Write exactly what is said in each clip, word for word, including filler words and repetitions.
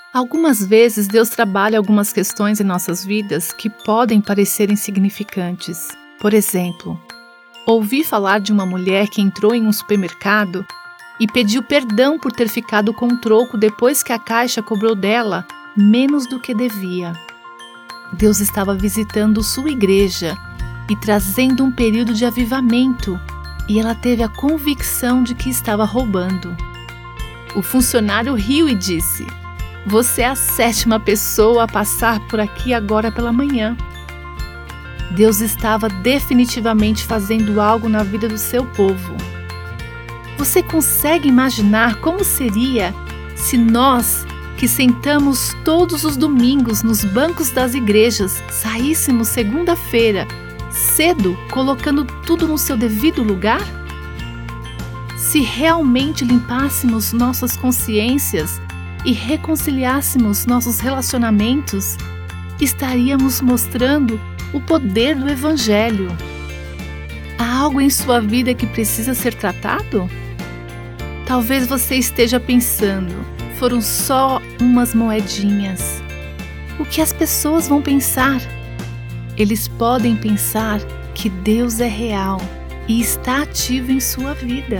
Algumas vezes Deus trabalha algumas questões em nossas vidas que podem parecer insignificantes. Por exemplo, ouvi falar de uma mulher que entrou em um supermercado e pediu perdão por ter ficado com o troco depois que a caixa cobrou dela menos do que devia. Deus estava visitando sua igreja e trazendo um período de avivamento, e ela teve a convicção de que estava roubando. O funcionário riu e disse: "Você é a sétima pessoa a passar por aqui agora pela manhã." Deus estava definitivamente fazendo algo na vida do seu povo. Você consegue imaginar como seria se nós, que sentamos todos os domingos nos bancos das igrejas, saíssemos segunda-feira cedo, colocando tudo no seu devido lugar? Se realmente limpássemos nossas consciências e reconciliássemos nossos relacionamentos, estaríamos mostrando o poder do Evangelho. Há algo em sua vida que precisa ser tratado? Talvez você esteja pensando: foram só umas moedinhas. O que as pessoas vão pensar? Eles podem pensar que Deus é real e está ativo em sua vida.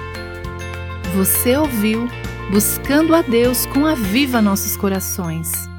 Você ouviu Buscando a Deus com Aviva Nossos Corações.